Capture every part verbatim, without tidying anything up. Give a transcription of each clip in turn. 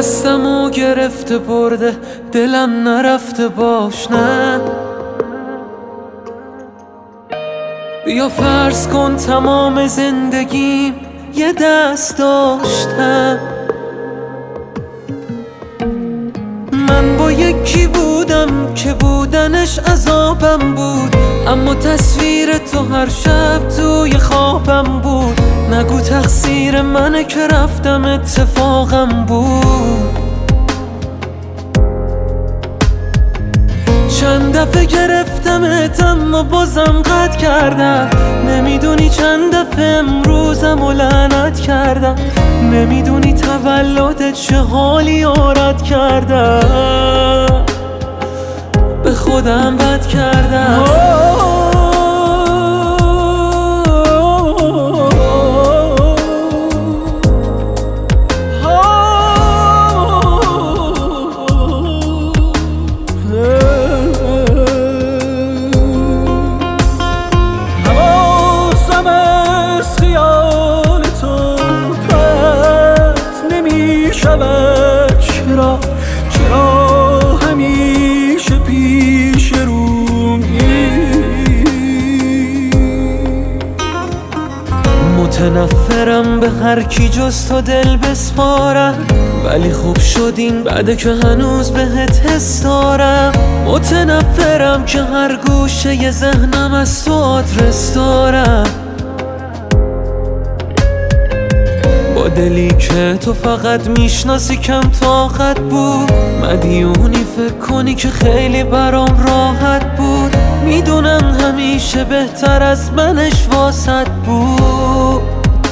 دستمو گرفته برده دلم نرفته باش نه. بیا فرض کن تمام زندگیم یه دست داشتم، من با یکی بودم که بودنش عذابم بود، اما تصویر تو هر شب توی خوابم بود. نگو تقصیر منه که رفتم اتفاقم بود. چند دفعه گرفتمت اما بازم قطع کردم، نمیدونی چند دفعه امروزم و لعنت کردم، نمیدونی تولدت چه حالی آرد کردم، به خودم بد کردم. چرا چرا همیشه پیش رومی؟ متنفرم به هر کی جز تو دل بسپارم، ولی خوب شد این بعده که هنوز بهت حس دارم. متنفرم که هر گوشه ی ذهنم از تو آدرس دارم، با دلی که تو فقط میشناسی کم طاقت بود. مدیونی فکر کنی که خیلی برام راحت بود، میدونم همیشه بهتر از منش واسط بود،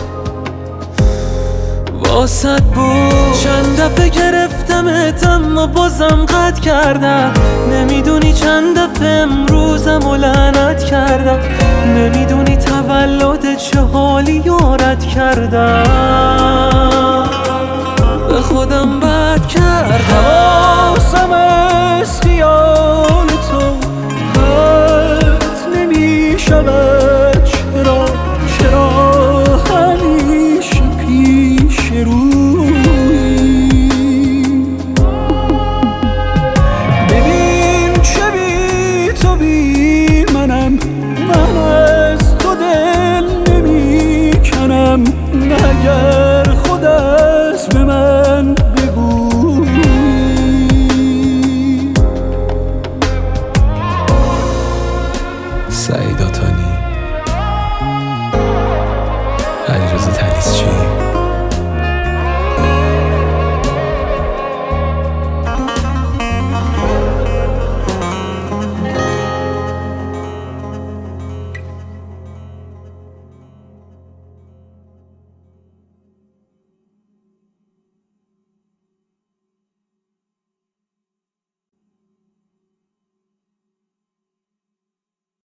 واسط بود. چند دفعه گرفتمت اما بازم قطع کردم، نمیدونی چند دفعه امروزم و لعنت کردم، نمیدونی تولدت چه حالی یارت کردم، به خودم بد کردم. حواسم از خیال تو پرت نمیشود، چرا چرا همیشه پیش روی؟ ببین چه بی تو بی منم، من از تو دل نمی کنم، مگر خود از به من بگو. سعید